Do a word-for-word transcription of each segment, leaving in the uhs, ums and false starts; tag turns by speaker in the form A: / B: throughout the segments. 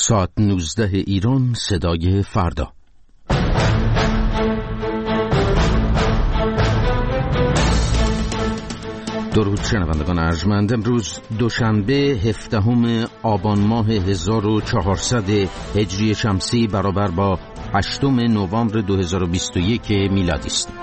A: ساعت نوزده ایران، صدای فردا. درود شنوندگان ارجمند. امروز دوشنبه هفدهم آبان ماه هزار و چهارصد هجری شمسی برابر با هشتم نوامبر دو هزار و بیست و یک میلادی است.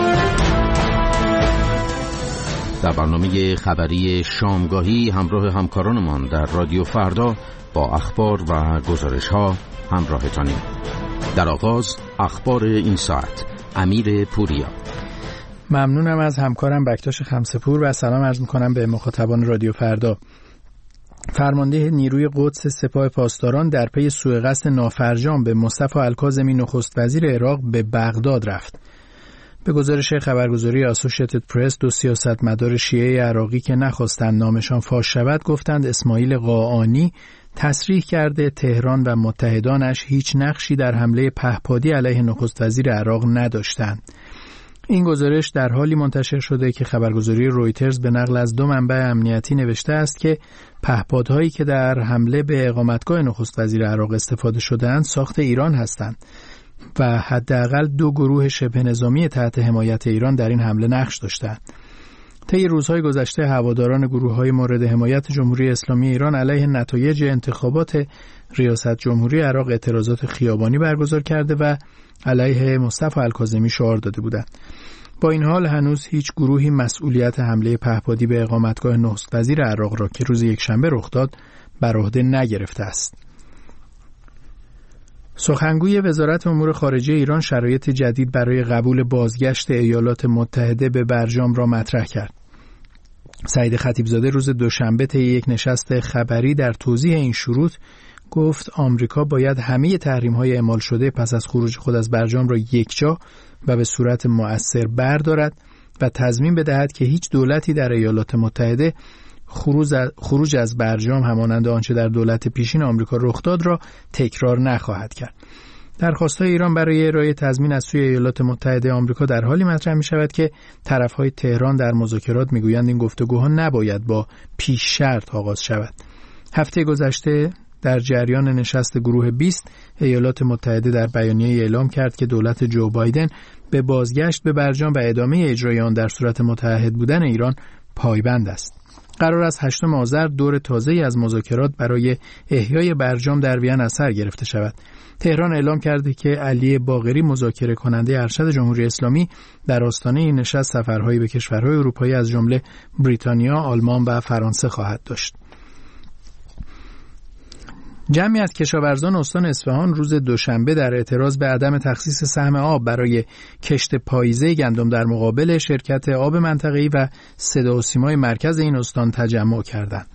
A: در برنامه خبری شامگاهی همراه همکارانمان در رادیو فردا با اخبار و گزارش ها همراهتانیم. در آغاز اخبار این ساعت. امیر پوریا.
B: ممنونم از همکارم بکتاش خمسه‌پور و سلام عرض میکنم به مخاطبان رادیو فردا. فرمانده نیروی قدس سپاه پاسداران در پی سوء قصد نافرجام به مصطفی الکاظمی نخست وزیر عراق به بغداد رفت. به گزارش خبرگزاری اسوسییتد پرس، دو سیاستمدار شیعه عراقی که نخواستند نامشان فاش شود گفتند اسماعیل قاآنی تصریح کرده تهران و متحدانش هیچ نقشی در حمله پهپادی علیه نخست وزیر عراق نداشتند. این گزارش در حالی منتشر شده که خبرگزاری رویترز به نقل از دو منبع امنیتی نوشته است که پهپادهایی که در حمله به اقامتگاه نخست وزیر عراق استفاده شده‌اند ساخت ایران هستند و حداقل دو گروه شبه نظامی تحت حمایت ایران در این حمله نقش داشتند. طی روزهای گذشته هواداران گروه‌های مورد حمایت جمهوری اسلامی ایران علیه نتایج انتخابات ریاست جمهوری عراق اعتراضات خیابانی برگزار کرده و علیه مصطفی الکاظمی شعار داده بودند. با این حال هنوز هیچ گروهی مسئولیت حمله پهپادی به اقامتگاه نخست وزیر عراق را که روز یکشنبه رخ داد بر عهده نگرفته است. سخنگوی وزارت امور خارجه ایران شرایط جدید برای قبول بازگشت ایالات متحده به برجام را مطرح کرد. سعید خطیبزاده روز دوشنبه طی یک نشست خبری در توضیح این شروط گفت آمریکا باید همه تحریم‌های اعمال شده پس از خروج خود از برجام را یکجا و به صورت مؤثر بردارد و تضمین بدهد که هیچ دولتی در ایالات متحده خروج از برجام همانند آنچه در دولت پیشین آمریکا رخ داد را تکرار نخواهد کرد. درخواست‌های ایران برای ارائه تضمین از سوی ایالات متحده آمریکا در حالی مطرح می‌شود که طرف‌های تهران در مذاکرات می‌گویند این گفتگوها نباید با پیش شرط آغاز شود. هفته گذشته در جریان نشست گروه بیست ایالات متحده در بیانیه اعلام کرد که دولت جو بایدن به بازگشت به برجام و ادامه اجرای آن در صورت متحد بودن ایران پایبند است. قرار است هشتم آذر دور تازه‌ای از مذاکرات برای احیای برجام در وین از سر گرفته شود. تهران اعلام کرده که علی باقری مذاکره کننده ارشد جمهوری اسلامی در آستانه این نشست سفرهایی به کشورهای اروپایی از جمله بریتانیا، آلمان و فرانسه خواهد داشت. جمعی از کشاورزان استان اصفهان روز دوشنبه در اعتراض به عدم تخصیص سهم آب برای کشت پاییزه گندم در مقابل شرکت آب منطقه‌ای و صدا و سیمای مرکز این استان تجمع کردند.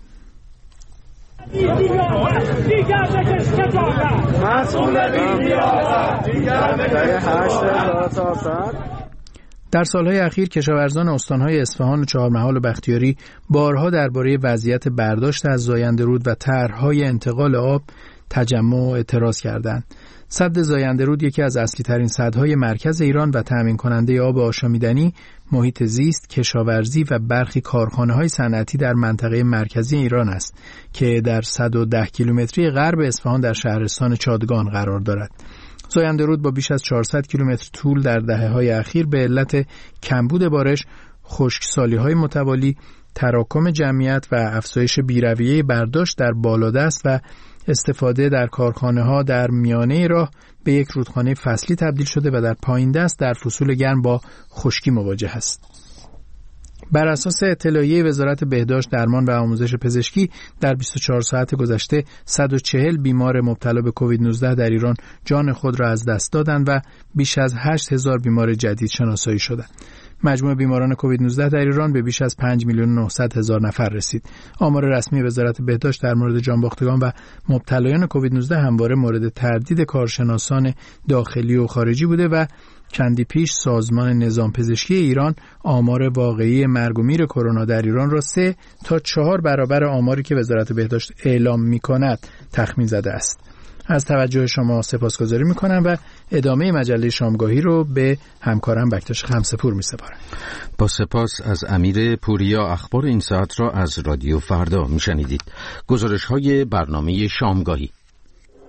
B: در سالهای اخیر کشاورزان استانهای اصفهان و چهارمحال و بختیاری بارها درباره وضعیت برداشت از زاینده رود و طرح‌های انتقال آب تجمع و اعتراض کردند. سد زاینده رود یکی از اصلی ترین سدهای مرکز ایران و تامین کننده آب آشامیدنی، محیط زیست، کشاورزی و برخی کارخانه‌های صنعتی در منطقه مرکزی ایران است که در صد و ده کیلومتری غرب اصفهان در شهرستان چادگان قرار دارد. زاینده رود با بیش از چهارصد کیلومتر طول در دهه‌های اخیر به علت کمبود بارش، خشکسالی‌های متوالی، تراکم جمعیت و افزایش بی‌رویه برداشت در بالادست و استفاده در کارخانه‌ها در میانه راه به یک رودخانه فصلی تبدیل شده و در پایین دست در فصول گرم با خشکی مواجه است. بر اساس اطلاعیه وزارت بهداشت، درمان و آموزش پزشکی در بیست و چهار ساعت گذشته صد و چهل بیمار مبتلا به کووید نوزده در ایران جان خود را از دست دادند و بیش از هشت هزار بیمار جدید شناسایی شدند. مجموع بیماران کووید نوزده در ایران به بیش از پنج میلیون و نهصد هزار نفر رسید. آمار رسمی وزارت بهداشت در مورد جانباختگان و مبتلایان کووید نوزده همواره مورد تردید کارشناسان داخلی و خارجی بوده و چندی پیش سازمان نظام پزشکی ایران آمار واقعی مرگ و میر کرونا در ایران را سه تا چهار برابر آماری که وزارت بهداشت اعلام می‌کند تخمین زده است. از توجه شما سپاسگزاری میکنم و ادامه مجله شامگاهی رو به همکارم بکتاش خمسه‌پور میسپارم.
A: با سپاس از امیر پوریا. اخبار این ساعت را از رادیو فردا میشنیدید. گزارش های برنامه شامگاهی.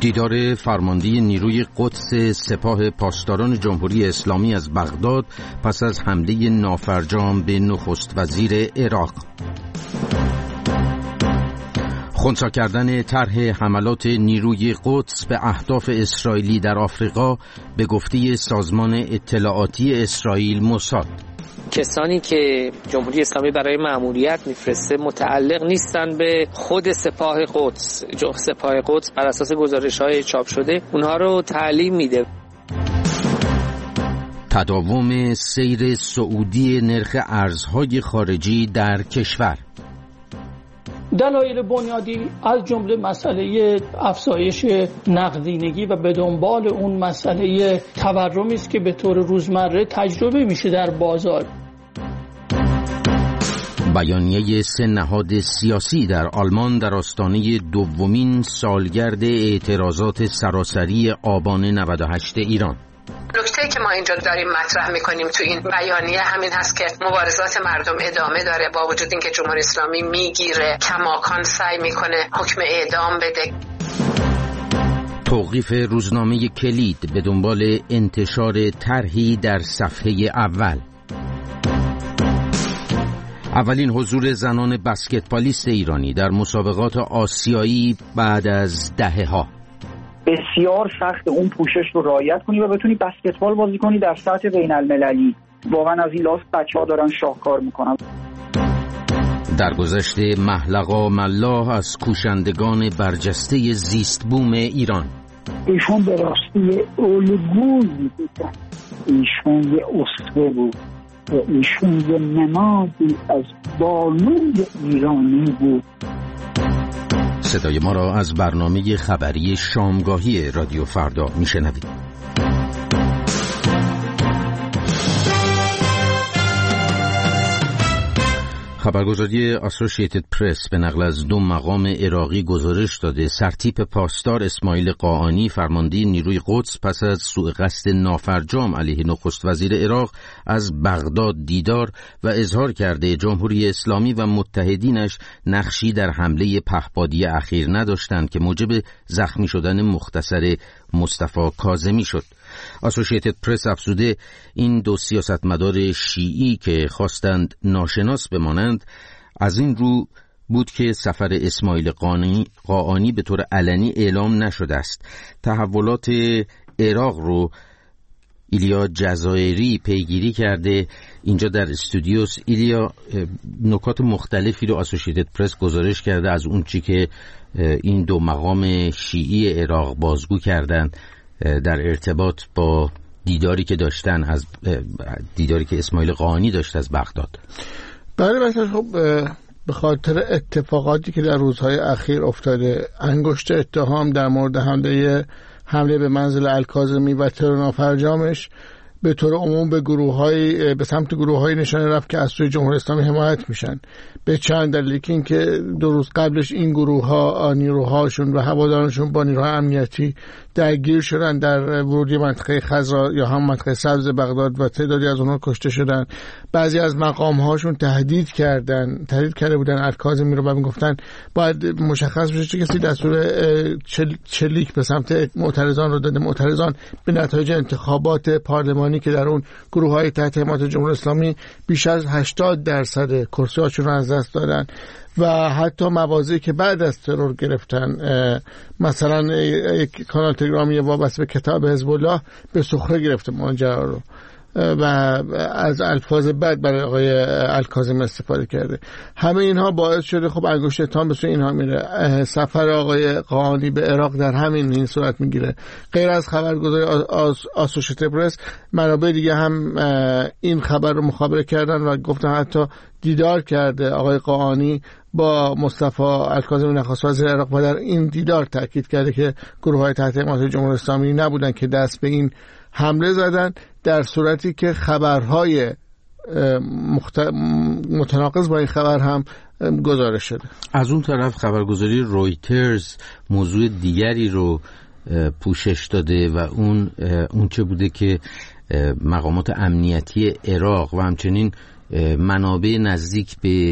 A: دیدار فرمانده نیروی قدس سپاه پاسداران جمهوری اسلامی از بغداد پس از حمله نافرجام به نخست وزیر عراق. خنثی کردن طرح حملات نیروی قدس به اهداف اسرائیلی در آفریقا به گفته سازمان اطلاعاتی اسرائیل موساد.
C: کسانی که جمهوری اسلامی برای مأموریت میفرسته متعلق نیستن به خود سپاه قدس. سپاه قدس بر اساس گزارش‌های چاپ شده اونها رو تعلیم میده.
A: تداوم سیر صعودی نرخ ارزهای خارجی در کشور.
D: دلایل بنیادی از جمله مسئله افزایش نقدینگی و به دنبال اون مسئله تورمی است که به طور روزمره تجربه میشه در بازار.
A: بیانیه سه نهاد سیاسی در آلمان در آستانه دومین سالگرد اعتراضات سراسری آبان نود و هشت ایران.
E: نکته‌ای که ما اینجا داریم مطرح می‌کنیم تو این بیانیه همین هست که مبارزات مردم ادامه داره، با وجود اینکه جمهوری اسلامی میگیره کماکان سعی میکنه حکم اعدام بده.
A: توقیف روزنامه کلید به دنبال انتشار طرحی در صفحه اول. اولین حضور زنان بسکتبالیست ایرانی در مسابقات آسیایی بعد از دهه‌ها.
F: بسیار سخت اون پوشش رو رعایت کنی و بتونی بسکتبال بازی کنی در سطح بین المللی. واقعا از این لحاظ بچه‌ها دارن شاهکار میکنن.
A: در گذشته محلقا ملاح از کوشندگان برجسته زیست بوم ایران.
F: ایشون به راستی الگویی بودن، ایشون یه اسوه بود و ایشون یه نمادی از بانوی ایرانی بود.
A: صدای ما را از برنامه خبری شامگاهی رادیو فردا میشنوید. خبرگزاری اسوسییتد پرس به نقل از دو مقام عراقی گزارش داده سرتیپ پاسدار اسماعیل قاآنی فرمانده نیروی قدس پس از سوء قصد نافرجام علیه نخست وزیر عراق از بغداد دیدار و اظهار کرده جمهوری اسلامی و متحدینش نقشی در حمله پهپادی اخیر نداشتند که موجب زخمی شدن مختصر مصطفی کاظمی شد. اسوسییتد پرس افزوده این دو سیاستمدار شیعی که خواستند ناشناس بمانند از این رو بود که سفر اسماعیل قاآنی به طور علنی اعلام نشده است. تحولات عراق رو ایلیا جزایری پیگیری کرده. اینجا در استودیوس ایلیا نکات مختلفی رو اسوسییتد پرس گزارش کرده از اون چی که این دو مقام شیعی عراق بازگو کردند در ارتباط با دیداری که داشتن از دیداری که اسماعیل قاآنی داشت از بغداد.
G: بله مثلا خب به خاطر اتفاقاتی که در روزهای اخیر افتاده، انگشت اتهام در مورد حمله حمله به منزل الکاظمی و ترور نافرجامش به طور عموم به گروه‌های به سمت گروه‌های نشانه رفت که از سوی جمهوری اسلامی حمایت میشن. به چند دلیل، که اینکه دو روز قبلش این گروه‌ها نیروهاشون و هوادارانشون با نیروهای امنیتی درگیر شدن در ورودی منطقه خضرا یا هم منطقه سبز بغداد و تعدادی از اونها کشته شدن. بعضی از مقام‌هاشون تهدید کردن تهدید کرده بودن الکاظمی رو و میگفتن باید مشخص بشه چه کسی دستور چل... چلیک به سمت معترضان رو داده. معترضان به نتایج انتخابات پارلمانی که در اون گروه‌های تحت حمایت جمهوری اسلامی بیش از هشتاد درصد کرسی‌هاشون رو از دست دادن و حتی مواضعی که بعد از ترور گرفتن، مثلا یک کانال تلگرامی وابسته به کتاب حزب الله به سخره گرفته ماجرا رو و از الفاظ بد برای آقای الکاظمی استفاده کرده. همه اینها باعث شده خب انگشت اتهام به سوی اینها میره. سفر آقای قاآنی به عراق در همین این صورت میگیره. غیر از خبرگزاری اسوسییتد پرس، منابع دیگه هم این خبر رو مخابره کردن و گفتن حتی دیدار کرده آقای قاآنی با مصطفی الکاظمی نخست وزیر عراق و در این دیدار تاکید کرده که گروه‌های تحت حمایت جمهوری اسلامی نبودن که دست به این حمله زدن، در صورتی که خبرهای مخت... متناقض با این خبر هم گزارش شده.
A: از اون طرف خبرگزاری رویترز موضوع دیگری رو پوشش داده و اون اون چه بوده که مقامات امنیتی عراق و همچنین منابع نزدیک به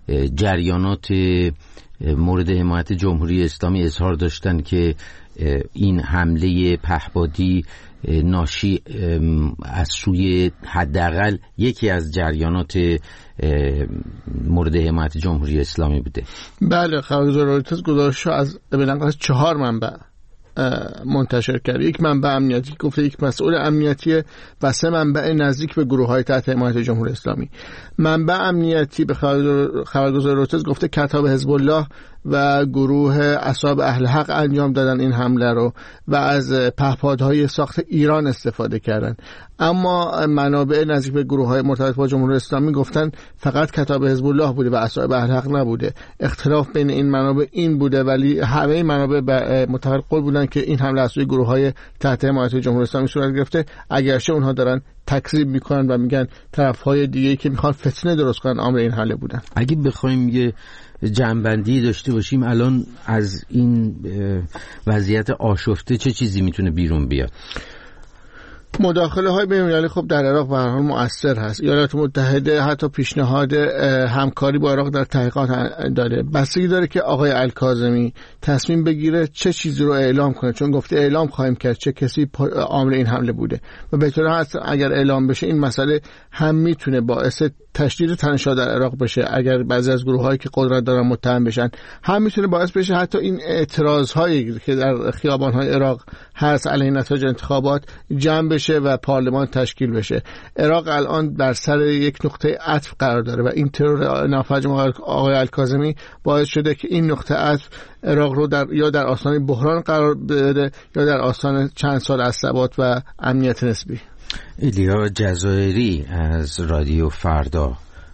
A: جریانات مورد حمایت جمهوری اسلامی اظهار داشتن که این حمله پهپادی ناشی از سوی حداقل یکی از جریانات مورد حمایت جمهوری اسلامی بوده.
G: بله، خبرگزاری رویترز گزارش از بلند از چهار منبع منتشر کرد. یک منبع امنیتی گفته یک مسئول امنیتی و سه منبع نزدیک به گروه‌های تحت حمایت جمهوری اسلامی. منبع امنیتی به خبرگزاری رویترز گفته کتاب حزب الله و گروه اصحاب اهل حق انجام دادن این حمله رو و از پهپادهای ساخت ایران استفاده کردن. اما منابع نزدیک به گروه‌های مرتبط با جمهوری اسلامی گفتن فقط کتاب حزب الله بوده و اصحاب اهل حق نبوده. اختلاف بین این منابع این بوده، ولی همه منابع متفق قول بودن که این حمله از سوی گروه‌های تحت حمایت جمهوری اسلامی صورت گرفته، اگرچه اونها دارن تکذیب میکنن و میگن طرف‌های دیگه که میخوان فتنه درست کنن عامل این حمله بودن.
A: اگه بخوایم یه جنبندی داشته باشیم الان از این وضعیت آشفته چه چیزی میتونه بیرون بیاد؟
G: مداخله های بین‌المللی خب در عراق به هر حال مؤثر هست. ایالات متحده حتی پیشنهاد همکاری با عراق در تحقیقات داره. بستگی داره که آقای الکاظمی تصمیم بگیره چه چیزی رو اعلام کنه، چون گفته اعلام خواهیم کرد چه کسی عامل این حمله بوده و به طور هست اگر اعلام بشه این مسئله هم میتونه باعث تشدید تنش‌ها در عراق بشه اگر بعضی از گروه‌هایی که قدرت دارن متهم بشن، هم میتونه باعث بشه حتی این اعتراض‌هایی که در خیابان‌های عراق هست علیه نتایج انتخابات جمع بشه و پارلمان تشکیل بشه. عراق الان در سر یک نقطه عطف قرار داره و این ترور نافرجام آقای الکاظمی باعث شده که این نقطه عطف عراق رو در یا در آستانه بحران قرار بده یا در آستانه چند سال از ثبات و امنیت نسبی.
A: ایلیا جزایری از رادیو فردا.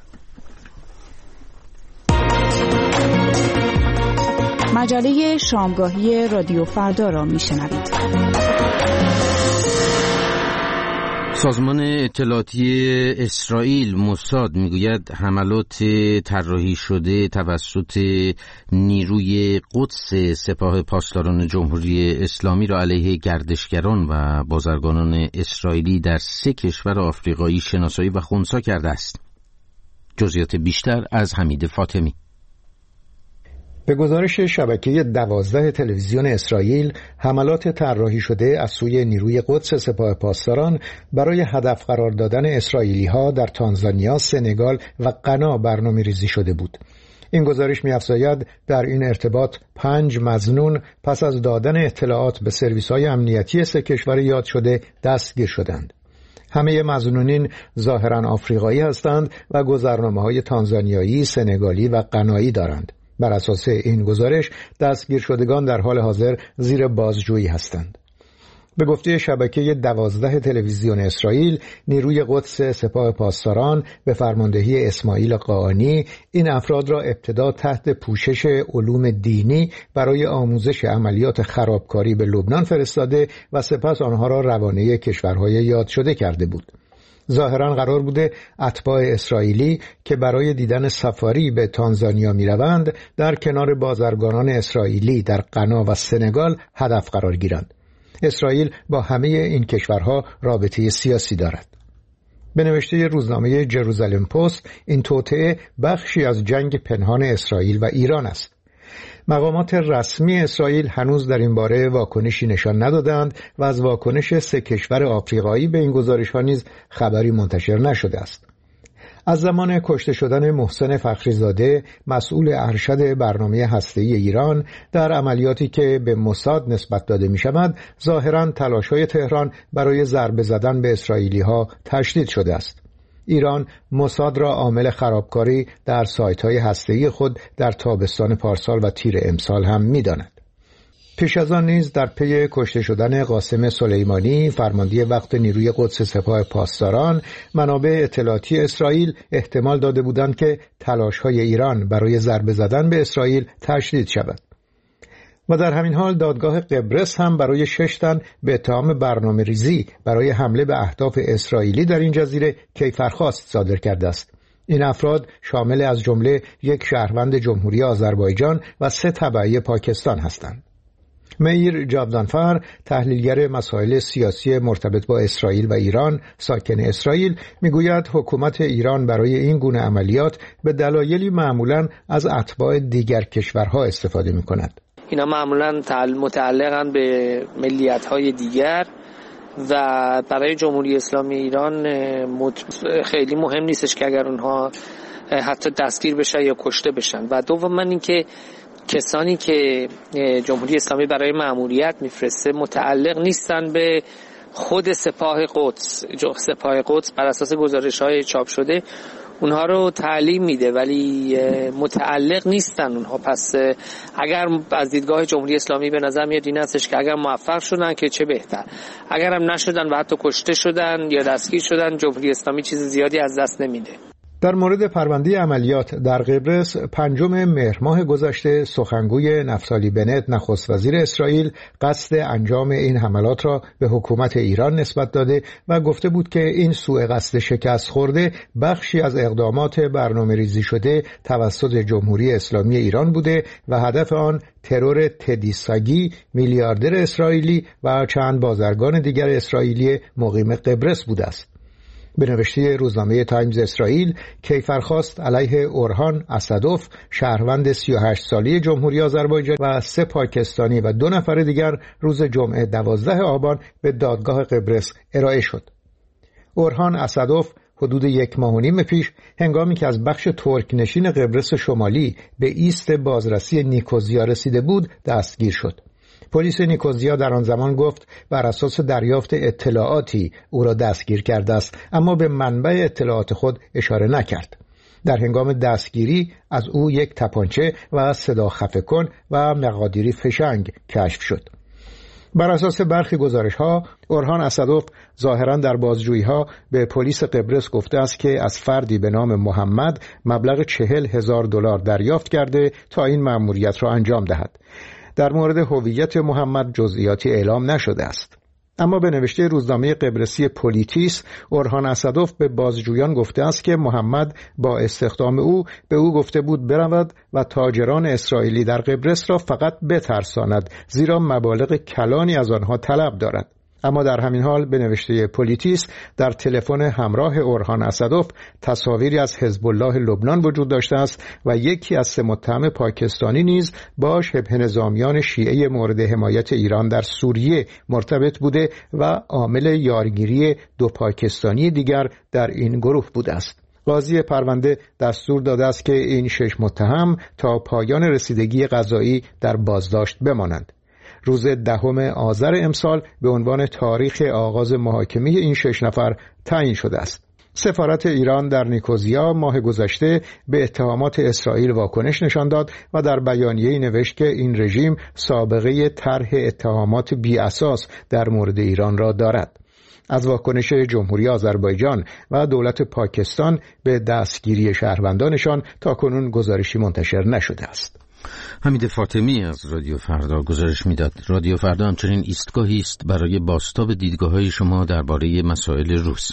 H: مجله شامگاهی رادیو فردا را میشنوید.
A: سازمان اطلاعاتی اسرائیل موساد میگوید حملات طراحی شده توسط نیروی قدس سپاه پاسداران جمهوری اسلامی را علیه گردشگران و بازرگانان اسرائیلی در سه کشور آفریقایی شناسایی و خنثی کرده است. جزئیات بیشتر از حمید فاطمی.
I: به گزارش شبکه دوازده تلویزیون اسرائیل، حملات طراحی شده از سوی نیروی قدس سپاه پاسداران برای هدف قرار دادن اسرائیلی‌ها در تانزانیا، سنگال و غنا برنامه‌ریزی شده بود. این گزارش می‌افزاید در این ارتباط پنج مظنون پس از دادن اطلاعات به سرویس‌های امنیتی سه کشور یاد شده دستگیر شدند. همه مظنونین ظاهراً آفریقایی هستند و گذرنامه‌های تانزانیایی، سنگالی و غنایی دارند. بر اساس این گزارش دستگیر شدگان در حال حاضر زیر بازجویی هستند. به گفته شبکه دوازده تلویزیون اسرائیل، نیروی قدس سپاه پاسداران به فرماندهی اسماعیل قاآنی این افراد را ابتدا تحت پوشش علوم دینی برای آموزش عملیات خرابکاری به لبنان فرستاده و سپس آنها را روانه کشورهای یاد شده کرده بود. ظاهراً قرار بوده اتباع اسرائیلی که برای دیدن سفاری به تانزانیا می روند در کنار بازرگانان اسرائیلی در غنا و سنگال هدف قرار گیرند. اسرائیل با همه این کشورها رابطه سیاسی دارد. به نوشته روزنامه جروزالم پست، این توطئه بخشی از جنگ پنهان اسرائیل و ایران است. مقامات رسمی اسرائیل هنوز در این باره واکنشی نشان ندادند و از واکنش سه کشور آفریقایی به این گزارش‌ها نیز خبری منتشر نشده است. از زمان کشته شدن محسن فخریزاده، مسئول ارشد برنامه هسته‌ای ایران، در عملیاتی که به موساد نسبت داده می‌شود، ظاهراً تلاش‌های تهران برای ضربه زدن به اسرائیلی‌ها تشدید شده است. ایران موساد را عامل خرابکاری در سایت‌های هسته‌ای خود در تابستان پارسال و تیر امسال هم می‌داند. پیش از آن نیز در پی کشته شدن قاسم سلیمانی، فرمانده وقت نیروی قدس سپاه پاسداران، منابع اطلاعاتی اسرائیل احتمال داده بودند که تلاش‌های ایران برای ضربه زدن به اسرائیل تشدید شود. و در همین حال دادگاه قبرس هم برای شش تن به اتهام برنامه ریزی برای حمله به اهداف اسرائیلی در این جزیره کیفرخواست صادر کرده است. این افراد شامل از جمله یک شهروند جمهوری آذربایجان و سه تبعی پاکستان هستند. میر جاودانفر، تحلیلگر مسائل سیاسی مرتبط با اسرائیل و ایران، ساکن اسرائیل، میگوید حکومت ایران برای این گونه عملیات به دلایلی معمولاً از اتباع دیگر کشورها استفاده می‌کند.
C: اینا معمولاً متعلقاً به ملیت‌های دیگر و برای جمهوری اسلامی ایران خیلی مهم نیستش که اگر اونها حتی دستگیر بشن یا کشته بشن. و دوما اینکه کسانی که جمهوری اسلامی برای مأموریت میفرسته متعلق نیستن به خود سپاه قدس. سپاه قدس بر اساس گزارش‌های چاپ شده اونها رو تعلیم میده ولی متعلق نیستن اونها. پس اگر از دیدگاه جمهوری اسلامی به نظر میاد این هستش که اگر موفق شدن که چه بهتر، اگر هم نشدن و حتی کشته شدن یا دستگیر شدن جمهوری اسلامی چیز زیادی از دست نمیده.
I: در مورد پرونده عملیات در قبرس، پنجم مهر ماه گذشته سخنگوی نفتالی بنت نخست وزیر اسرائیل قصد انجام این حملات را به حکومت ایران نسبت داده و گفته بود که این سوء قصد شکست خورده بخشی از اقدامات برنامه ریزی شده توسط جمهوری اسلامی ایران بوده و هدف آن ترور تدی ساگی، میلیاردر اسرائیلی و چند بازرگان دیگر اسرائیلی مقیم قبرس بوده است. به نوشته روزنامه تایمز اسرائیل، کیفرخواست علیه اورهان اسدوف، شهروند سی و هشت ساله جمهوری آذربایجان و سه پاکستانی و دو نفر دیگر روز جمعه دوازده آبان به دادگاه قبرس ارائه شد. اورهان اسدوف حدود یک ماه و نیم پیش هنگامی که از بخش ترک نشین قبرس شمالی به ایست بازرسی نیکوزیا رسیده بود دستگیر شد. پلیس نیکوزیا در آن زمان گفت بر اساس دریافت اطلاعاتی او را دستگیر کرده است، اما به منبع اطلاعات خود اشاره نکرد. در هنگام دستگیری از او یک تپانچه و صدا خفه کن و مقادیری فشنگ کشف شد. بر اساس برخی گزارش‌ها، اورهان اسدوف ظاهراً در بازجویی‌ها به پلیس قبرس گفته است که از فردی به نام محمد مبلغ چهل هزار دلار دریافت کرده تا این مأموریت را انجام دهد. در مورد هویت محمد جزئیاتی اعلام نشده است. اما به نوشته روزنامه قبرسی پولیتیس، اورهان اسدوف به بازجویان گفته است که محمد با استخدام او به او گفته بود برود و تاجران اسرائیلی در قبرس را فقط بترساند، زیرا مبالغ کلانی از آنها طلب دارد. اما در همین حال به نوشته پولیتیس در تلفن همراه اورهان اسدوف تصاویری از حزب الله لبنان وجود داشته است و یکی از سه متهم پاکستانی نیز با شبه نظامیان شیعه مورد حمایت ایران در سوریه مرتبط بوده و عامل یارگیری دو پاکستانی دیگر در این گروه بوده است. قاضی پرونده دستور داده است که این شش متهم تا پایان رسیدگی قضایی در بازداشت بمانند. روز دهم آذر امسال به عنوان تاریخ آغاز محاکمه این شش نفر تعیین شده است. سفارت ایران در نیکوزیا ماه گذشته به اتهامات اسرائیل واکنش نشان داد و در بیانیه‌ای نوشت که این رژیم سابقه طرح اتهامات بی اساس در مورد ایران را دارد. از واکنش جمهوری آذربایجان و دولت پاکستان به دستگیری شهروندانشان تاکنون گزارشی منتشر نشده است.
A: حمید فاطمی از رادیو فردا گزارش میداد. رادیو فردا همچنین ایستگاهی است برای بازتاب دیدگاه‌های شما درباره مسائل روز.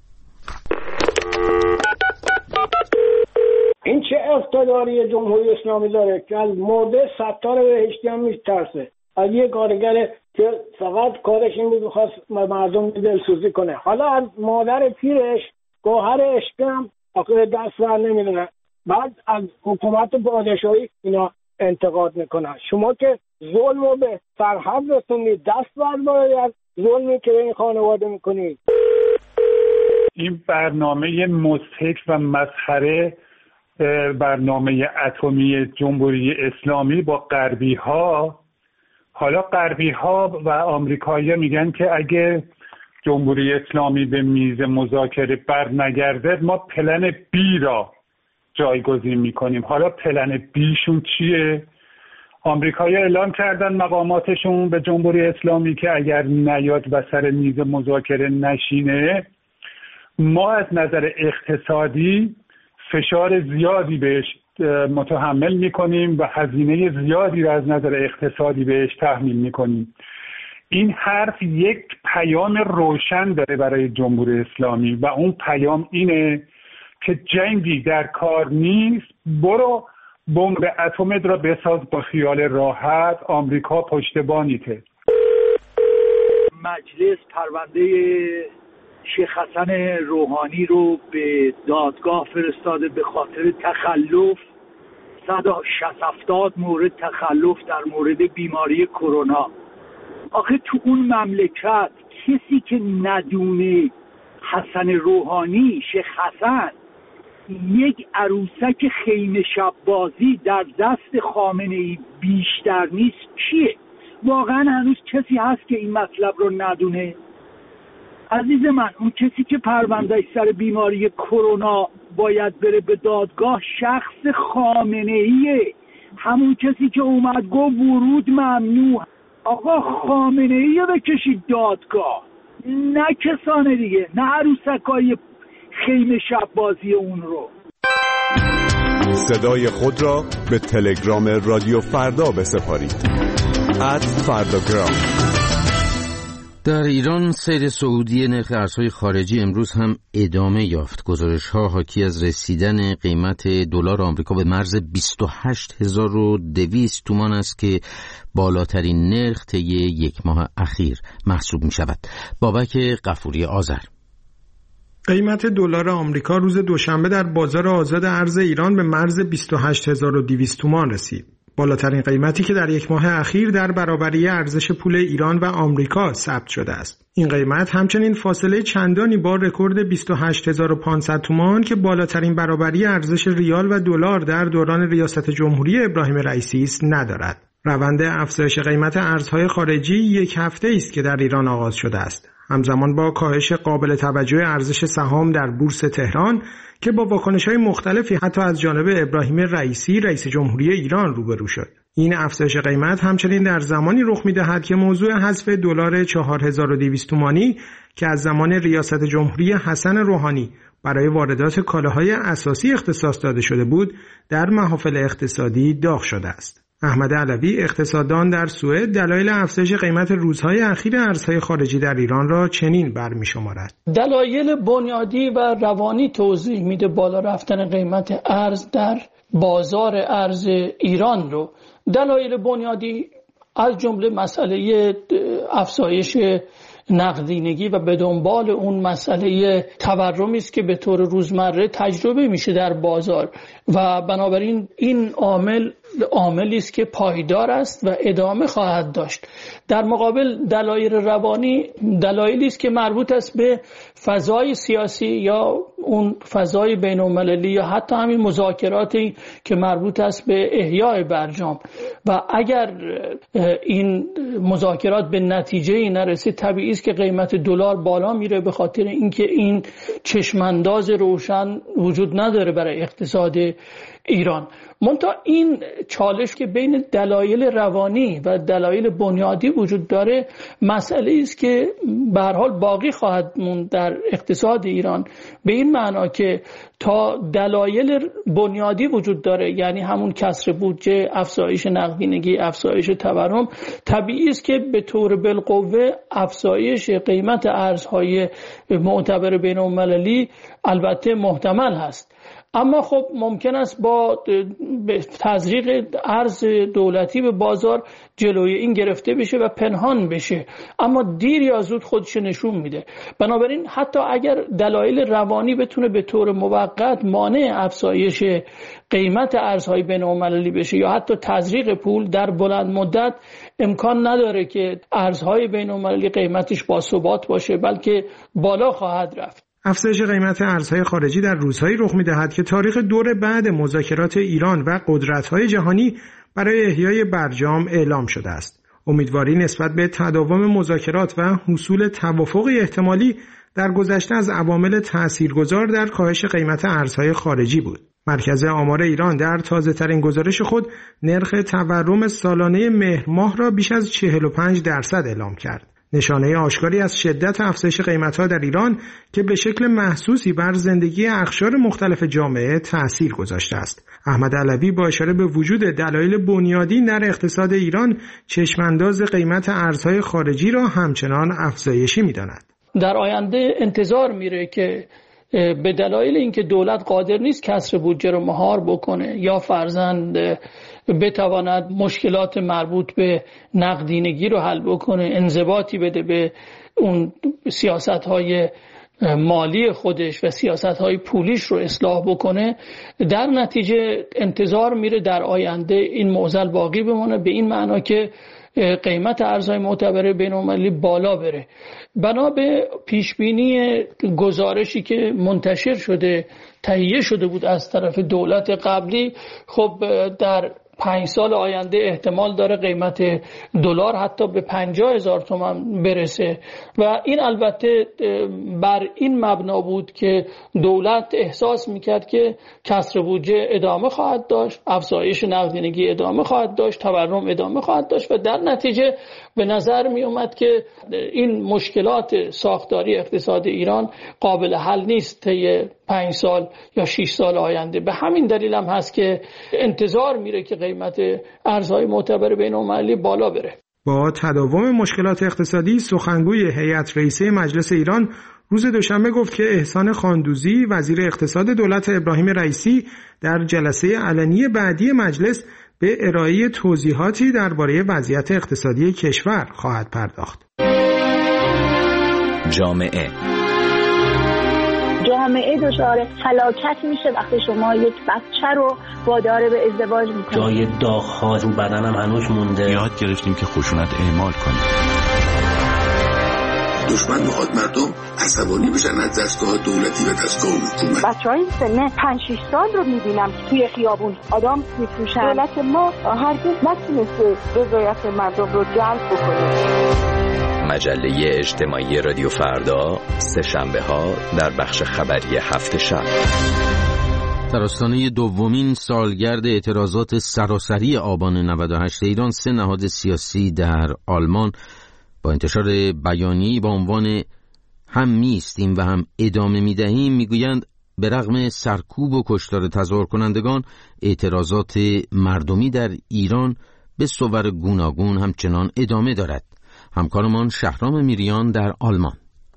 J: این چه اقتداری جمهوری اسلامی داره که از مرده ستار بهشتی هم میترسه، از یه کارگر که فقط کارش این بود خواست مردم دلسوزی کنه. حالا از مادر پیرش گوهر عشقم آخه دست بر نمیدونه، بعد از حکومت پادشاهی اینا انتقاد میکنن. شما که ظلم رو به سرحد رسونید، دست بردارید از ظلمی که به این خانواده میکنید.
K: این برنامه مضحک و مسخره، برنامه اتمی جمهوری اسلامی با غربی ها، حالا غربی ها و آمریکایی‌ها میگن که اگه جمهوری اسلامی به میز مذاکره بر نگرده ما پلن بی را جایگزین میکنیم. حالا پلن بیشون چیه؟ آمریکایی‌ها اعلام کردن مقاماتشون به جمهوری اسلامی که اگر نیاد و سر میز مذاکره نشینه ما از نظر اقتصادی فشار زیادی بهش متحمل میکنیم و هزینه زیادی را از نظر اقتصادی بهش تحمیل میکنیم. این حرف یک پیام روشن داره برای جمهوری اسلامی و اون پیام اینه که جنگی در کار نیست، برو بمب اتمت را بساز با خیال راحت، آمریکا پشتبانیته.
L: مجلس پرونده شیخ حسن روحانی رو به دادگاه فرستاده به خاطر تخلف، صد و شصت هفتاد مورد تخلف در مورد بیماری کرونا. آخه تو اون مملکت کسی که ندونه حسن روحانی، شیخ حسن یک عروسک خیمه شب بازی در دست خامنه‌ای بیشتر نیست چیه؟ واقعا هنوز کسی هست که این مطلب رو ندونه؟ عزیز من، اون کسی که پروندهش سر بیماری کرونا باید بره به دادگاه شخص خامنه‌ایه، همون کسی که اومد گفت ورود ممنوع. آقا خامنه‌ای رو بکشید دادگاه، نه کسانه دیگه، نه عروسکای خیمه شب بازی اون رو.
M: صدای خود را به تلگرام رادیو فردا بسپارید. ات فرداگرام.
A: در ایران سیر صعودی نرخ ارزهای خارجی امروز هم ادامه یافت. گزارش‌ها حاکی از رسیدن قیمت دلار آمریکا به مرز بیست و هشت هزار و دویست تومان است که بالاترین نرخ طی یک ماه اخیر محسوب می‌شود. بابک غفوری آذر.
N: قیمت دلار آمریکا روز دوشنبه در بازار آزاد ارز ایران به مرز بیست و هشت هزار و دویست تومان رسید. بالاترین قیمتی که در یک ماه اخیر در برابری ارزش پول ایران و آمریکا ثبت شده است. این قیمت همچنین فاصله چندانی با رکورد بیست و هشت هزار و پانصد تومان که بالاترین برابری ارزش ریال و دلار در دوران ریاست جمهوری ابراهیم رئیسی است ندارد. روند افزایش قیمت ارزهای خارجی یک هفته است که در ایران آغاز شده است. همزمان با کاهش قابل توجه ارزش سهام در بورس تهران که با واکنش‌های مختلفی حتی از جانب ابراهیم رئیسی رئیس جمهوری ایران روبرو شد. این افزایش قیمت همچنین در زمانی رخ می‌دهد که موضوع حذف دلار چهار هزار و دویست تومانی که از زمان ریاست جمهوری حسن روحانی برای واردات کالاهای اساسی اختصاص داده شده بود در محافل اقتصادی داغ شده است. احمد علوی اقتصاددان در سوئد دلایل افزایش قیمت روزهای اخیر ارزهای خارجی در ایران را چنین برمی‌شمارد.
D: دلایل بنیادی و روانی توضیح میده بالا رفتن قیمت ارز در بازار ارز ایران رو. دلایل بنیادی از جمله مسئله افزایش نقدینگی و به دنبال اون مسئله تورمی است که به طور روزمره تجربه میشه در بازار و بنابراین این عامل عاملی است که پایدار است و ادامه خواهد داشت. در مقابل دلایل روانی دلایلی است که مربوط است به فضای سیاسی یا اون فضای بین‌المللی یا حتی همین مذاکراتی که مربوط است به احیای برجام و اگر این مذاکرات به نتیجه‌ای نرسه طبیعی است که قیمت دلار بالا میره به خاطر اینکه این چشمانداز روشن وجود نداره برای اقتصاد ایران. منتها این چالش که بین دلایل روانی و دلایل بنیادی وجود داره مسئله است که به هر حال باقی خواهد موند در اقتصاد ایران، به این معنا که تا دلایل بنیادی وجود داره، یعنی همون کسر بودجه، افزایش نقدینگی، افزایش تورم، طبیعی است که به طور بالقوه افزایش قیمت ارزهای معتبر بین‌المللی البته محتمل هست. اما خب ممکن است با تزریق ارز دولتی به بازار جلوی این گرفته بشه و پنهان بشه، اما دیر یا زود خودش نشون میده. بنابراین حتی اگر دلایل روانی بتونه به طور موقت مانع افزایش قیمت ارزهای بین‌المللی بشه یا حتی تزریق پول، در بلند مدت امکان نداره که ارزهای بین‌المللی قیمتش با ثبات باشه، بلکه بالا خواهد رفت.
N: افزایش قیمت ارزهای خارجی در روزهایی رخ می‌دهد که تاریخ دور بعد مذاکرات ایران و قدرت‌های جهانی برای احیای برجام اعلام شده است. امیدواری نسبت به تداوم مذاکرات و حصول توافقی احتمالی در گذشته از عوامل تأثیرگذار در کاهش قیمت ارزهای خارجی بود. مرکز آمار ایران در تازه‌ترین گزارش خود نرخ تورم سالانه مهر ماه را بیش از چهل و پنج درصد اعلام کرد. نشانه آشکاری از شدت افزایش قیمت‌ها در ایران که به شکل محسوسی بر زندگی اقشار مختلف جامعه تأثیر گذاشته است. احمد علوی با اشاره به وجود دلایل بنیادی در اقتصاد ایران چشمانداز قیمت ارزهای خارجی را همچنان افزایشی می‌داند.
D: در آینده انتظار میره که به دلایل اینکه دولت قادر نیست کسر بودجه رو مهار بکنه یا فرضاً بتواند مشکلات مربوط به نقدینگی رو حل بکنه، انضباطی بده به اون سیاست‌های مالی خودش و سیاست‌های پولیش رو اصلاح بکنه، در نتیجه انتظار میره در آینده این معضل باقی بمونه، به این معنا که قیمت ارزهای معتبر بین‌المللی بالا بره. بنا به پیشبینی گزارشی که منتشر شده، تهیه شده بود از طرف دولت قبلی، خب در پنج سال آینده احتمال داره قیمت دلار حتی به پنجاه هزار تومان برسه و این البته بر این مبنا بود که دولت احساس میکرد که کسر بودجه ادامه خواهد داشت، افزایش نقدینگی ادامه خواهد داشت، تورم ادامه خواهد داشت و در نتیجه به نظر می اومد که این مشکلات ساختاری اقتصاد ایران قابل حل نیست طی پنج سال یا شش سال آینده. به همین دلیل هم هست که انتظار میره که قیمت ارزهای معتبر بین‌المللی بالا بره.
N: با تداوم مشکلات اقتصادی، سخنگوی هیئت رئیسه مجلس ایران روز دوشنبه گفت که احسان خاندوزی وزیر اقتصاد دولت ابراهیم رئیسی در جلسه علنی بعدی مجلس به ارائه توضیحاتی درباره وضعیت اقتصادی کشور خواهد پرداخت.
O: جامعه
P: جامعه دچار هلاکت میشه وقتی شما یک بچه رو وادار به ازدواج میکنید.
Q: جای داغ‌ها رو بدنم هنوز مونده.
R: یاد گرفتیم که خشونت اعمال کنیم.
S: دشمن میخواد مردم عصبانی بشن از دستگاه دولتی و دستگاه حکومت.
T: بچهای سن پنج شش سال رو میبینم توی خیابون آدم میفروشن. دولت ما هرگز نتونسته رضایت مردم رو جلب بکنه.
O: مجله اجتماعی رادیو فردا، سه شنبه ها در بخش خبری هفت شب.
A: در آستانه دومین سالگرد اعتراضات سراسری آبان نود و هشت ایران، سه نهاد سیاسی در آلمان با انتشار بیانیه‌ای با عنوان هم میستیم و هم ادامه میدهیم میگویند به رغم سرکوب و کشتار تظاهر کنندگان، اعتراضات مردمی در ایران به صور گوناگون همچنان ادامه دارد. همکارمان شهرام میریان در آلمان.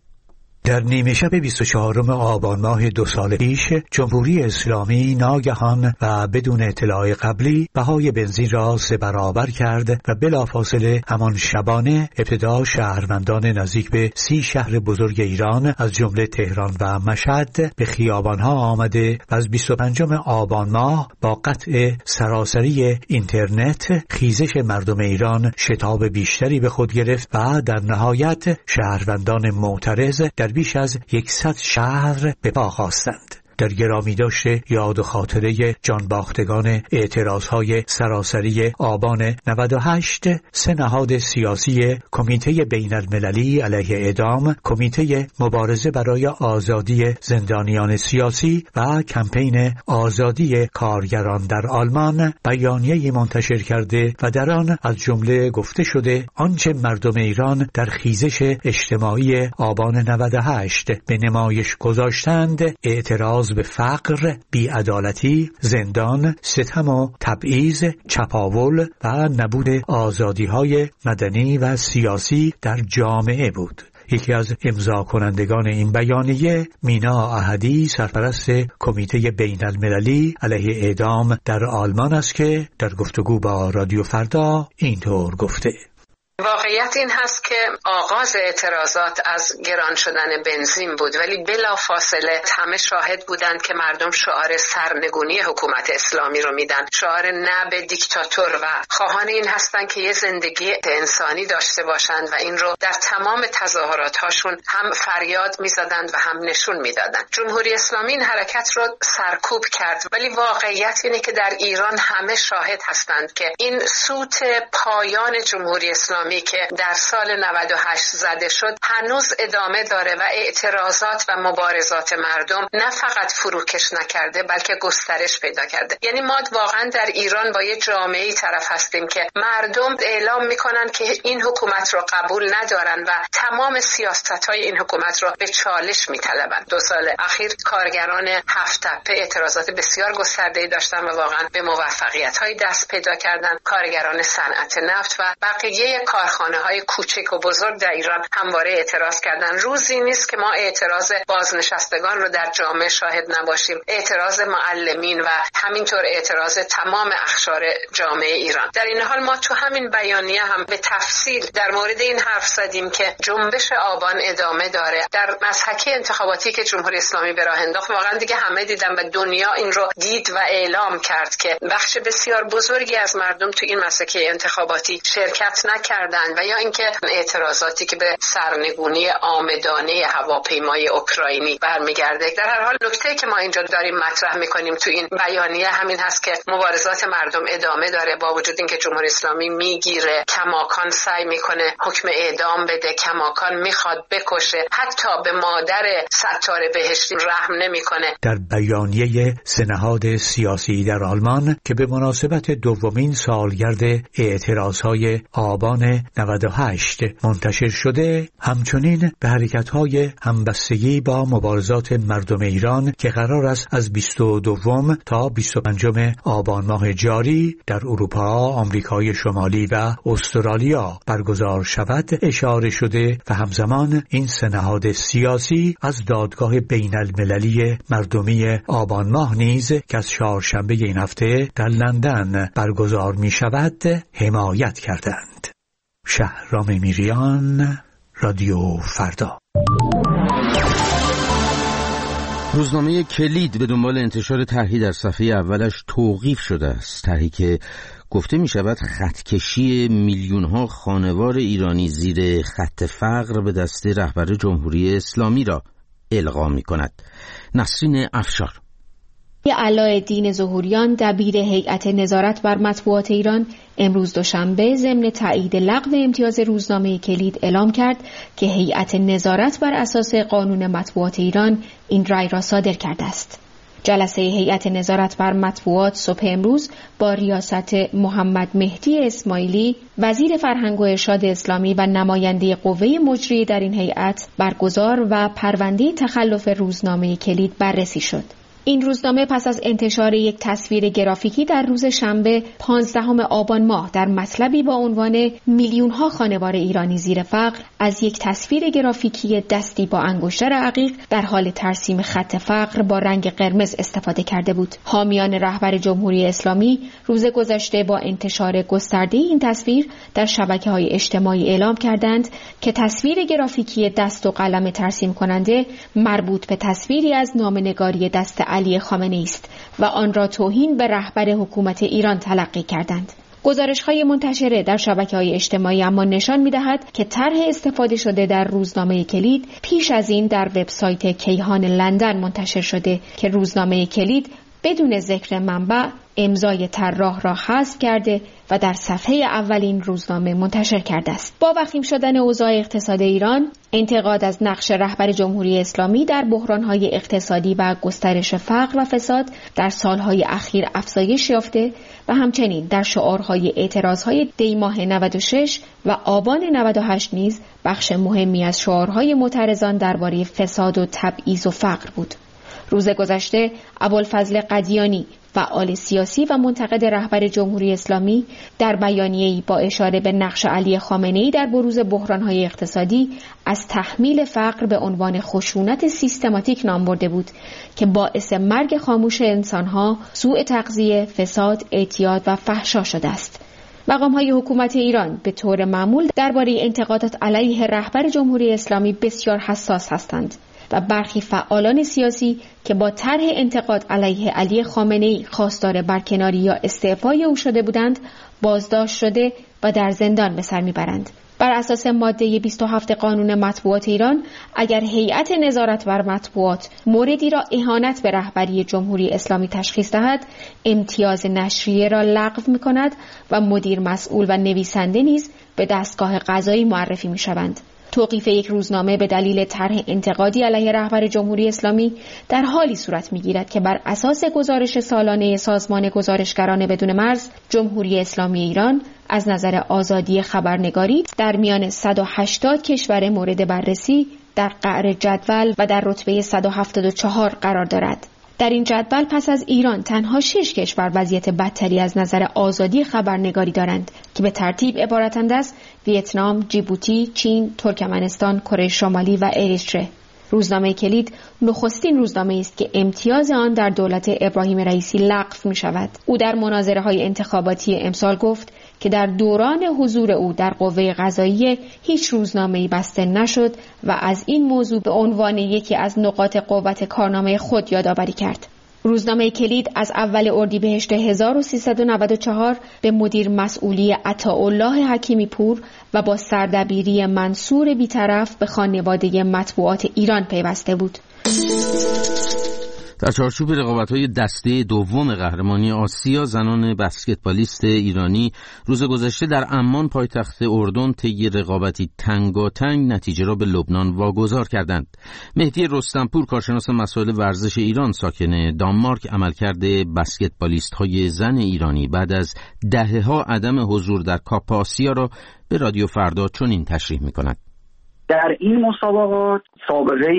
U: در نیمه شب بیست و چهارم آبان ماه دو سال پیش، جمهوری اسلامی ناگهان و بدون اطلاع قبلی بهای بنزین را سه برابر کرد و بلافاصله همان شبانه ابتدا شهروندان نزدیک به سی شهر بزرگ ایران از جمله تهران و مشهد به خیابانها آمده و از بیست و پنجم آبان ماه با قطع سراسری اینترنت خیزش مردم ایران شتاب بیشتری به خود گرفت و در نهایت شهروندان معترض در بیش از یکصد شهر به پا خواستند. در گرامی داشته یاد و خاطره جانباختگان اعتراضهای سراسری آبان نود و هشت، سه نهاد سیاسی کمیته بین المللی علیه اعدام، کمیته مبارزه برای آزادی زندانیان سیاسی و کمپین آزادی کارگران در آلمان بیانیه‌ای منتشر کرده و در آن از جمله گفته شده آنچه مردم ایران در خیزش اجتماعی آبان نود و هشت به نمایش گذاشتند، اعتراض به فقر، بی‌عدالتی، زندان، ستم و تبعیض، چپاول و نبود آزادی‌های مدنی و سیاسی در جامعه بود. یکی از امضا کنندگان این بیانیه مینا احدی، سرپرست کمیته بین المللی علیه اعدام در آلمان است که در گفتگو با رادیو فردا اینطور گفته:
E: واقعیت این هست که آغاز اعتراضات از گران شدن بنزین بود، ولی بلافاصله همه شاهد بودند که مردم شعار سرنگونی حکومت اسلامی رو میدن، شعار نه به دیکتاتور، و خواهان این هستند که یه زندگی انسانی داشته باشند و این رو در تمام تظاهرات هاشون هم فریاد میزدند و هم نشون میدادند. جمهوری اسلامی این حرکت رو سرکوب کرد، ولی واقعیت اینه که در ایران همه شاهد هستند که این سوت پایان جمهوری اسلامی که در سال نود و هشت زده شد هنوز ادامه داره و اعتراضات و مبارزات مردم نه فقط فروکش نکرده بلکه گسترش پیدا کرده. یعنی ما واقعا در ایران با یه جامعه‌ای طرف هستیم که مردم اعلام میکنن که این حکومت رو قبول ندارن و تمام سیاست‌های این حکومت رو به چالش میطلبن. دو سال اخیر کارگران هفت تپه اعتراضات بسیار گسترده‌ای داشتن و واقعا به موفقیت‌های دست پیدا کردن. کارگران صنعت نفت و بقیه کارخانه های کوچک و بزرگ در ایران همواره اعتراض کردن. روزی نیست که ما اعتراض بازنشستگان رو در جامعه شاهد نباشیم، اعتراض معلمین و همینطور اعتراض تمام اقشار جامعه ایران. در این حال ما تو همین بیانیه هم به تفصیل در مورد این حرف زدیم که جنبش آبان ادامه داره. در مسحکه انتخاباتی که جمهوری اسلامی به راه انداخت واقعا دیگه همه دیدن و دنیا این رو دید و اعلام کرد که بخش بسیار بزرگی از مردم تو این مسحکه انتخاباتی شرکت نکردند و یا اینکه اعتراضاتی که به سرنگونی عامدانه هواپیمای اوکراینی برمیگرده. در هر حال نکته که ما اینجا داریم مطرح میکنیم تو این بیانیه همین هست که مبارزات مردم ادامه داره، با وجود اینکه جمهوری اسلامی میگیره، کماکان سعی میکنه حکم اعدام بده، کماکان میخواد بکشه، حتی به مادر ستار بهشتی رحم نمیکنه.
U: در بیانیه سه نهاد سیاسی در آلمان که به مناسبت دومین سالگرد اعتراضهای آبان نود و هشت منتشر شده، همچنین به حرکت‌های همبستگی با مبارزات مردم ایران که قرار است از بیست و دو تا بیست و پنج آبان ماه جاری در اروپا، آمریکای شمالی و استرالیا برگزار شود اشاره شده و همزمان این سه نهاد سیاسی از دادگاه بین المللی مردمی آبان ماه نیز که از چهارشنبه این هفته در لندن برگزار می شود حمایت کردند. شهرام میریان، رادیو فردا.
A: روزنامه کلید به دنبال انتشار طرحی در صفحه اولش توقیف شده است. طرحی که گفته می شود خطکشی میلیون ها خانوار ایرانی زیر خط فقر به دست رهبر جمهوری اسلامی را القا می کند. نسرین افشار.
B: علایالدین ظهوریان دبیر هیئت نظارت بر مطبوعات ایران امروز دوشنبه ضمن تایید لغو امتیاز روزنامه کلید اعلام کرد که هیئت نظارت بر اساس قانون مطبوعات ایران این رأی را صادر کرده است. جلسه هیئت نظارت بر مطبوعات صبح امروز با ریاست محمد مهدی اسماعیلی وزیر فرهنگ و ارشاد اسلامی و نماینده قوه مجریه در این هیئت برگزار و پرونده تخلف روزنامه کلید بررسی شد. این روزنامه پس از انتشار یک تصویر گرافیکی در روز شنبه پانزدهم آبان ماه در مطلبی با عنوان میلیون ها خانوار ایرانی زیر فقر از یک تصویر گرافیکی دستی با انگشتر عقیق در حال ترسیم خط فقر با رنگ قرمز استفاده کرده بود. حامیان رهبر جمهوری اسلامی روز گذشته با انتشار گسترده این تصویر در شبکه‌های اجتماعی اعلام کردند که تصویر گرافیکی دست و قلم ترسیم کننده مربوط به تصویری از نامه‌نگاری دست علی خامنه‌ای است و آن را توهین به رهبر حکومت ایران تلقی کردند. گزارش‌های منتشره در شبکه‌های اجتماعی اما نشان می‌دهد که طرح استفاده شده در روزنامه کلید پیش از این در وبسایت کیهان لندن منتشر شده که روزنامه کلید بدون ذکر منبع امضای طراح را حذف کرده و در صفحه اول این روزنامه منتشر کرده است. با وخیم شدن اوضاع اقتصاد ایران، انتقاد از نقش رهبر جمهوری اسلامی در بحران‌های اقتصادی و گسترش فقر و فساد در سالهای اخیر افزایش یافته و همچنین در شعارهای اعتراضهای دی ماه نود و شش و آبان نود و هشت نیز بخش مهمی از شعارهای معترضان درباره فساد و تبعیض و فقر بود. روز گذشته ابوالفضل قدیانی فعال سیاسی و منتقد رهبر جمهوری اسلامی در بیانیه‌ای با اشاره به نقش علی خامنه‌ای در بروز بحران‌های اقتصادی از تحمیل فقر به عنوان خشونت سیستماتیک نام برده بود که باعث مرگ خاموش انسان‌ها، سوء تغذیه، فساد، اعتیاد و فحشا شده است. مقام‌های حکومت ایران به طور معمول درباره انتقادات علیه رهبر جمهوری اسلامی بسیار حساس هستند و برخی فعالان سیاسی که با طرح انتقاد علیه علی خامنه‌ای خواستار برکناری یا استعفای او شده بودند بازداشت شده و در زندان به سر میبرند. بر اساس ماده بیست و هفت قانون مطبوعات ایران، اگر هیئت نظارت بر مطبوعات موردی را اهانت به رهبری جمهوری اسلامی تشخیص دهد، امتیاز نشریه را لغو می‌کند و مدیر مسئول و نویسنده نیز به دستگاه قضایی معرفی می‌شوند. توقیف یک روزنامه به دلیل طرح انتقادی علیه رهبر جمهوری اسلامی در حالی صورت می‌گیرد که بر اساس گزارش سالانه سازمان گزارشگران بدون مرز، جمهوری اسلامی ایران از نظر آزادی خبرنگاری در میان صد و هشتاد کشور مورد بررسی در قعر جدول و در رتبه صد و هفتاد و چهار قرار دارد. در این جدول پس از ایران تنها شش کشور وضعیت بدتری از نظر آزادی خبرنگاری دارند که به ترتیب عبارتند از ویتنام، جیبوتی، چین، ترکمنستان، کره شمالی و اریتره. روزنامه کلید نخستین روزنامه است که امتیاز آن در دولت ابراهیم رئیسی لغو می شود. او در مناظره های انتخاباتی امسال گفت که در دوران حضور او در قوه قضاییه هیچ روزنامه‌ای بسته نشد و از این موضوع به عنوان یکی از نقاط قوت کارنامه خود یادآوری کرد. روزنامه کلید از اول اردیبهشت هزار و سیصد و نود و چهار به مدیر مسئولی عطاالله حکیمی پور و با سردبیری منصور بیطرف به خانواده مطبوعات ایران پیوسته بود.
A: در چارچوب رقابت‌های دسته دوم قهرمانی آسیا، زنان بسکتبالیست ایرانی روز گذشته در عمان پایتخت اردن طی رقابتی تنگاتنگ نتیجه را به لبنان واگذار کردند. مهدی رستمپور، کارشناس مسائل ورزش ایران ساکن دانمارک، عملکرد بسکتبالیست‌های زن ایرانی بعد از دهه‌ها عدم حضور در کاپ آسیا را به رادیو فردا چنین تشریح می‌کند.
F: در این مسابقات سابقه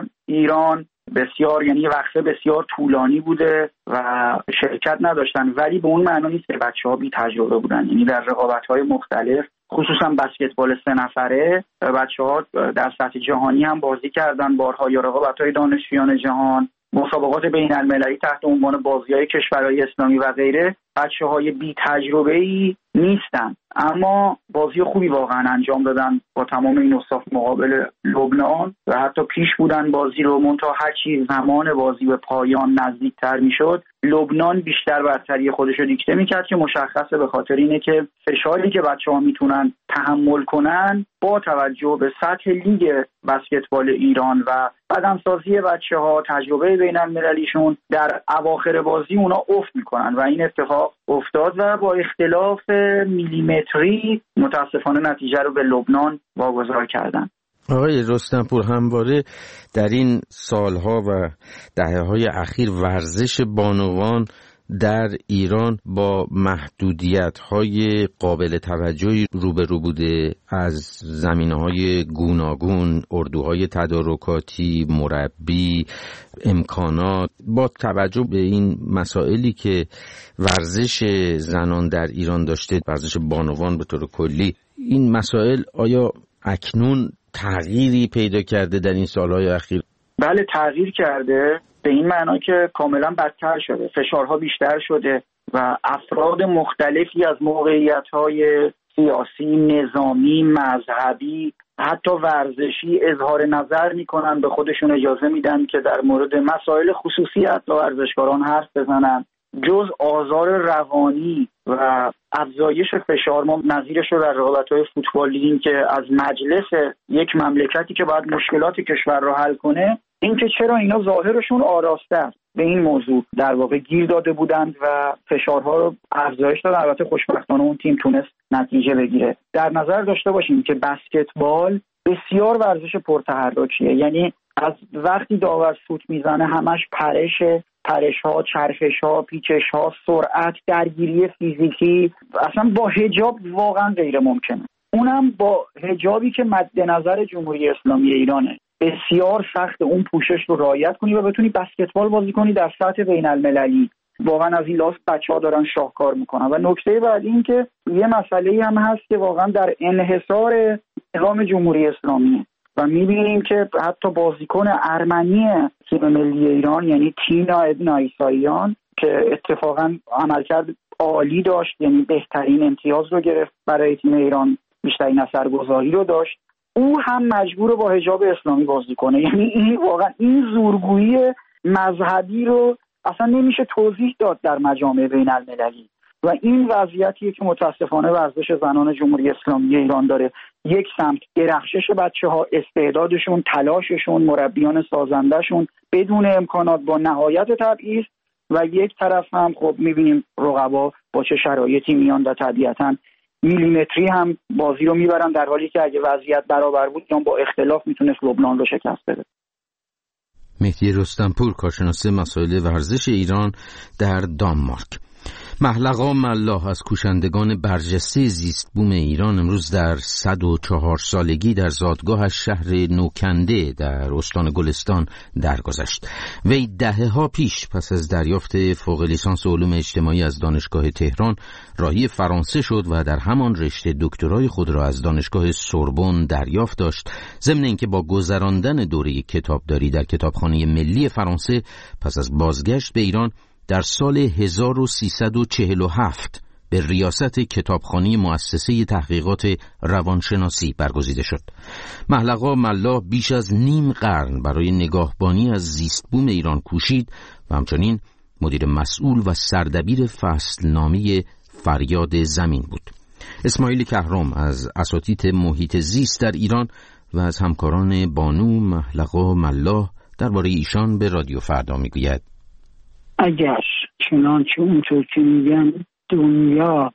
F: ایران بسیار یعنی وقفه بسیار طولانی بوده و شرکت نداشتن، ولی به اون معنی نیست که بچه‌ها بی تجربه بودن. یعنی در رقابت‌های مختلف خصوصا بسکتبال سه نفره بچه‌ها در سطح جهانی هم بازی کردن بارها، یا رقابت‌های دانشجویان جهان، مسابقات بین‌المللی تحت عنوان بازی‌های کشورهای اسلامی و غیره. بچه‌های بی تجربه‌ای نیستن، اما بازی خوبی واقعا انجام دادن با تمام این اوصاف مقابل لبنان و حتی پیش بودن بازی رو. منتها هر چی زمان بازی به پایان نزدیکتر میشد، لبنان بیشتر برتری خودش رو دیکته میکرد که مشخصه به خاطر اینه که فشاری که بچه‌ها میتونن تحمل کنن با توجه به سطح لیگ بسکتبال ایران و بدنسازی بچه‌ها، تجربه بین‌المللیشون، در اواخر بازی اونا افت میکنن و این اتفاق افتاد و با اختلاف میلیمتری متاسفانه نتیجه رو به لبنان واگذار کردن.
A: آقای رستمپور، همواره در این سالها و دهه‌های اخیر ورزش بانوان در ایران با محدودیت‌های قابل توجهی روبرو بوده، از زمینه‌های گوناگون، اردوهای تدارکاتی، مربی، امکانات. با توجه به این مسائلی که ورزش زنان در ایران داشته، ورزش بانوان به طور کلی، این مسائل آیا اکنون تغییری پیدا کرده در این سالهای اخیر؟
F: بله، تغییر کرده، به این معنا که کاملا بدتر شده، فشارها بیشتر شده و افراد مختلفی از موقعیت‌های سیاسی، نظامی، مذهبی، حتی ورزشی اظهار نظر میکنن، به خودشون اجازه میدن که در مورد مسائل خصوصی حتی ورزشکاران حرف بزنن. جز آزار روانی و افزایش فشار، ما نظیرش رو در رقابت‌های فوتبال دیدیم که از مجلس یک مملکتی که باید مشکلات کشور رو حل کنه، اینکه چرا اینا ظاهرشون آراسته است، به این موضوع در واقع گیر داده بودند و فشارها رو افزایش داد. البته خوشبختانه اون تیم تونست نتیجه بگیره. در نظر داشته باشیم که بسکتبال بسیار ورزش پرتحرکیه، یعنی از وقتی داور سوت میزنه همش پرشه، پرش ها، چرخش ها، پیچش ها، سرعت، درگیری فیزیکی، اصلا با حجاب واقعا غیر ممکنه. اونم با حجابی که مد نظر جمهوری اسلامی ایرانه. بسیار سخت اون پوشش رو رعایت کنی و بتونی بسکتبال بازی کنی در سطح بین المللی. واقعا از این لحاظ بچه‌ها دارن شاهکار میکنن. و نکته بعدی این که یه مسئله هم هست که واقعا در انحصار نظام جمهوری اسلامی و میبینیم که حتی بازیکن ارمنی تیم ملی ایران یعنی تینا ابن عیساییان که اتفاقا عملکرد عالی داشت، یعنی بهترین امتیاز رو گرفت برای تیم ایران، بیشترین اثرگذاری رو داشت، او هم مجبور با حجاب اسلامی بازی کنه. یعنی این واقعا این زورگویی مذهبی رو اصلا نمیشه توضیح داد در مجامع بین المللی و این وضعیتیه که متاسفانه ورزش زنان جمهوری اسلامی ایران داره. یک سمت درخشش بچه‌ها، استعدادشون، تلاششون، مربیان سازندشون بدون امکانات با نهایت تبعیض، و یک طرف هم خب میبینیم رقبا با چه شرایطی میان و طبیعتاً میلیمتری هم بازی رو میبرن، در حالی که اگه وضعیت برابر بود یا با اختلاف میتونست لبنان رو شکست بده.
A: مهدی رستمپور، کارشناس مسائل ورزش ایران در دانمارک. محلقا ملاح از کوشندگان برجسته زیست بوم ایران امروز در صد و چهار سالگی در زادگاهش شهر نوکنده در استان گلستان درگذشت. وی دهه‌ها پیش پس از دریافت فوق لیسانس علوم اجتماعی از دانشگاه تهران راهی فرانسه شد و در همان رشته دکترای خود را از دانشگاه سوربن دریافت داشت، ضمن اینکه با گذراندن دوره کتابداری در کتابخانه ملی فرانسه پس از بازگشت به ایران در سال هزار و سیصد و چهل و هفت به ریاست کتابخانه مؤسسه تحقیقات روانشناسی برگزیده شد. محلقا ملاح بیش از نیم قرن برای نگاهبانی از زیست بوم ایران کوشید و همچنین مدیر مسئول و سردبیر فصلنامه فریاد زمین بود. اسماعیل کهرم از اساتید محیط زیست در ایران و از همکاران بانو محلقا ملاح درباره ایشان به رادیو فردا میگوید:
G: اگر چنانچه اونطور که میگن دنیا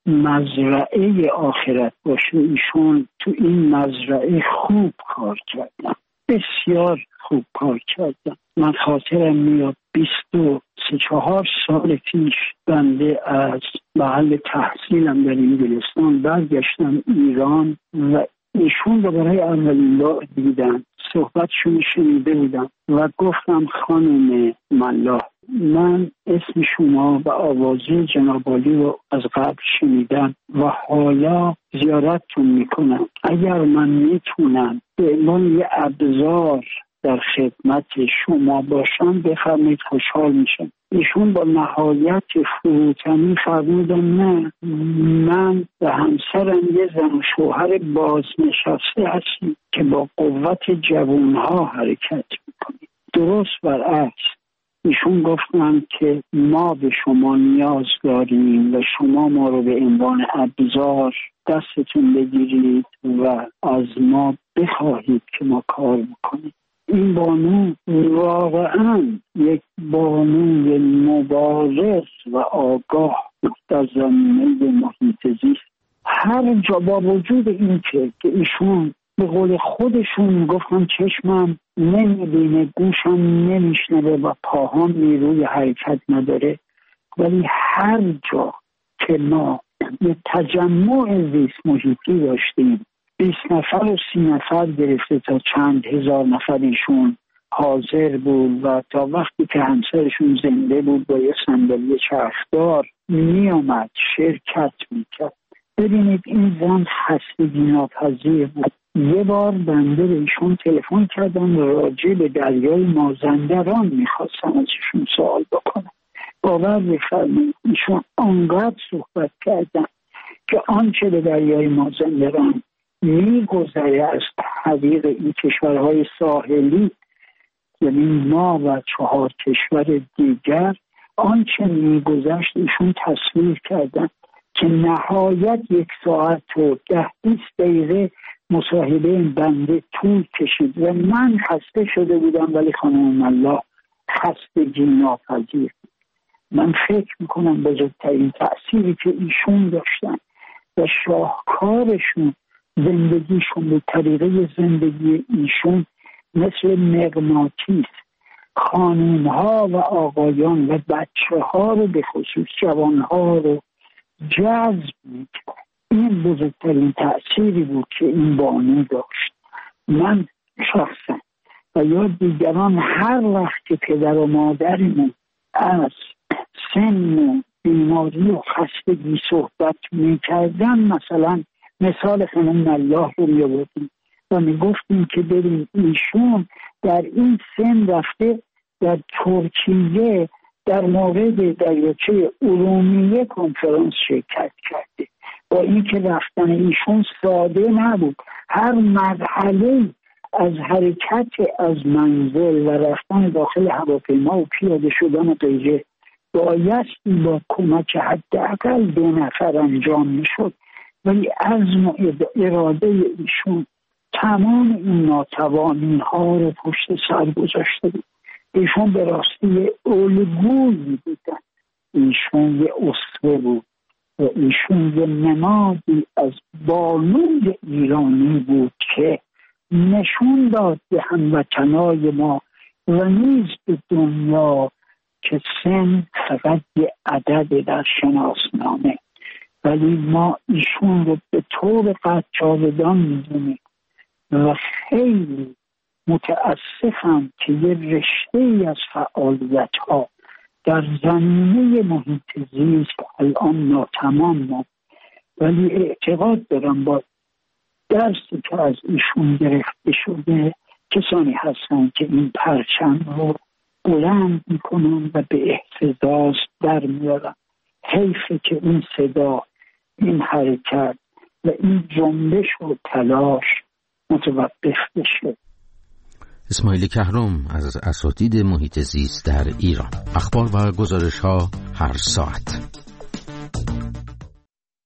G: مزرعه آخرت باشه، ایشون تو این مزرعه خوب کار کردن، بسیار خوب کار کردن. من خاطرم میاد بیست و سه چهار سال پیش بنده از محل تحصیلم در انگلستان برگشتم ایران و ایشون رو برای اولین بار دیدم، صحبتشون شنیده بودم و گفتم خانم ملاح، من اسم شما و آوازه جناب عالی رو از قبل شنیدم و حالا زیارتتون میکنم. اگر من میتونم به عنوان یه ابزار در خدمت شما باشم بفرمایید، خوشحال میشم. ایشون با نهایت فروتنی فرمودن نه، من و همسرم یه زن و شوهر بازنشسته هستیم که با قوت جوانها حرکت میکنیم. درست برعکس، ایشون گفتن که ما به شما نیاز داریم و شما ما رو به عنوان ابزار دستتون بگیرید و از ما بخواهید که ما کار بکنیم. این بانو واقعا یک بانوی مبارز و آگاه در زمینه محیط زیست. هر جا با وجود این که که ایشون به قول خودشون گفتن چشمم نمیبینه، گوشم نمیشنوه و پاهام نیروی حرکت نداره، ولی هر جا که ما یه تجمع زیست محیطی داشتیم، بیست نفر و سی نفر گرفته تا چند هزار نفر ایشون حاضر بود و تا وقتی که همسرشون زنده بود با یه صندلی چرخدار می آمد شرکت میکرد. ببینید این زن خستگی ناپذیر بود. یه بار بنده به ایشون تلفن کردم راجع به دریای مازندران میخواستم از ایشون سوال بکنم. باور بفرمایید ایشون آنقدر صحبت کردن که آنچه به دریای مازندران میگذره از طریق این کشورهای ساحلی، یعنی ما و چهار کشور دیگر، آنچه میگذشت ایشون تصویر کردن که نهایت یک ساعت و ده بیست دقیقه مصاحبه این بنده طول کشید و من خسته شده بودم، ولی خانم ملاح خستگی ناپذیر. من فکر میکنم بزرگترین تأثیری که ایشون داشتن و شاهکارشون زندگیشون به طریقه زندگی ایشون مثل مغناطیس خانومها و آقایان و بچه ها رو به خصوص جوان ها رو جذب میکرد. این بزرگترین تأثیری بود که این بانو داشت. من شخصا و یا دیگران هر وقت که پدر و مادرمون از سن و بیماری و خستگی صحبت میکردن، مثلا مثال خانم ملاح رو می‌آوردیم و میگفتیم که ببین ایشون در این سن رفته در ترکیه در مورد دریاچه ارومیه کنفرانس شرکت کرده. با اینکه رفتن ایشون ساده نبود، هر مرحله از حرکت از منزل و رفتن داخل هواپیما و پیاده شدن و غیره بایستی با کمک حداقل دو نفر انجام میشد، ولی عزم و اراده ایشون تمام این ناتوانی ها رو پشت سر گذاشته بود. ایشون به راستی الگویی بودن، ایشون یه اسوه بود و ایشون یه نمادی از بانوی ایرانی بود که نشون داد به هموطنای ما و نیز به دنیا که سن فقط یه عدد در شناسنامه، ولی ما ایشون رو به طور قطع جاودان میدونیم و خیلی متاسفم که یه رشته ای از فعالیت ها در زمینه محیط زیست الان ناتمام ماند، ولی اعتقاد دارم با درسی که از ایشون گرفته شده کسانی هستن که این پرچم رو بلند میکنن و به اهتزاز در میارن. حیفه که این صدا، این حرکت و این جنبش و تلاش متوقف بشه.
A: اسماعیل کهرم از اساتید محیط زیست در ایران. اخبار و گزارش ها هر ساعت.